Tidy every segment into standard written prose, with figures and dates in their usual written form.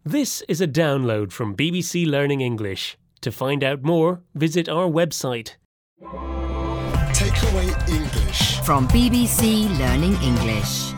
This is a download from BBC Learning English. To find out more, visit our website. Takeaway English from BBC Learning English.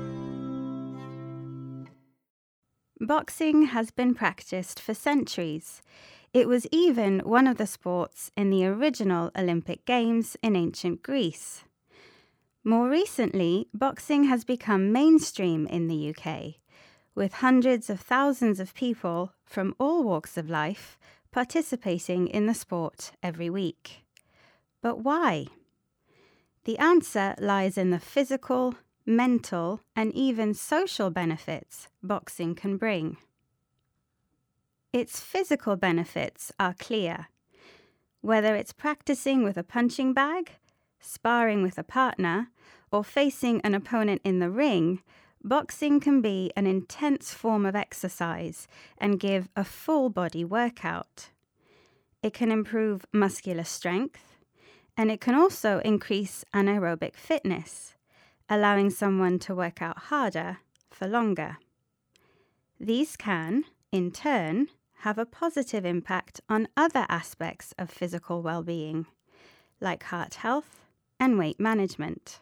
Boxing has been practiced for centuries. It was even one of the sports in the original Olympic Games in ancient Greece. More recently, boxing has become mainstream in the UK, with hundreds of thousands of people from all walks of life participating in the sport every week. But why? The answer lies in the physical, mental, and even social benefits boxing can bring. Its physical benefits are clear. Whether it's practicing with a punching bag, sparring with a partner, or facing an opponent in the ring, boxing can be an intense form of exercise and give a full-body workout. It can improve muscular strength, and it can also increase anaerobic fitness, allowing someone to work out harder for longer. These can, in turn, have a positive impact on other aspects of physical well-being, like heart health and weight management.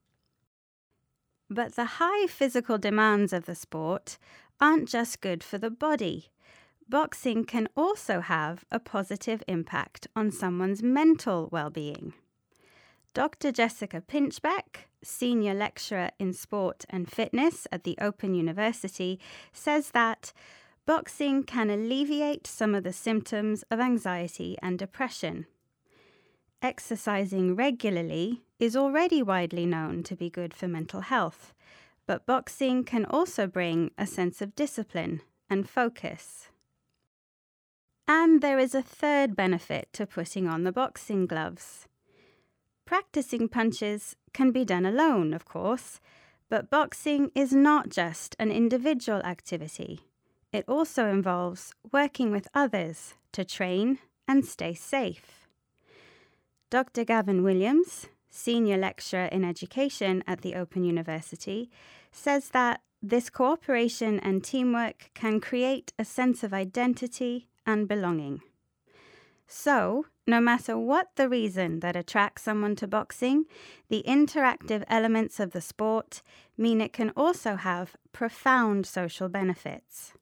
But the high physical demands of the sport aren't just good for the body. Boxing can also have a positive impact on someone's mental well-being. Dr. Jessica Pinchbeck, Senior Lecturer in Sport and Fitness at the Open University, says that boxing can alleviate some of the symptoms of anxiety and depression. Exercising regularly is already widely known to be good for mental health, but boxing can also bring a sense of discipline and focus. And there is a third benefit to putting on the boxing gloves. Practicing punches can be done alone, of course, but boxing is not just an individual activity. It also involves working with others to train and stay safe. Dr. Gavin Williams, Senior Lecturer in Education at the Open University, says that this cooperation and teamwork can create a sense of identity and belonging. So, no matter what the reason that attracts someone to boxing, the interactive elements of the sport mean it can also have profound social benefits.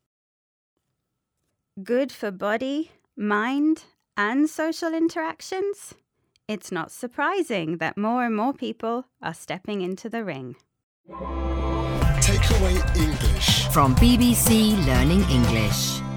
Good for body, mind, and social interactions? It's not surprising that more and more people are stepping into the ring. Takeaway English from BBC Learning English.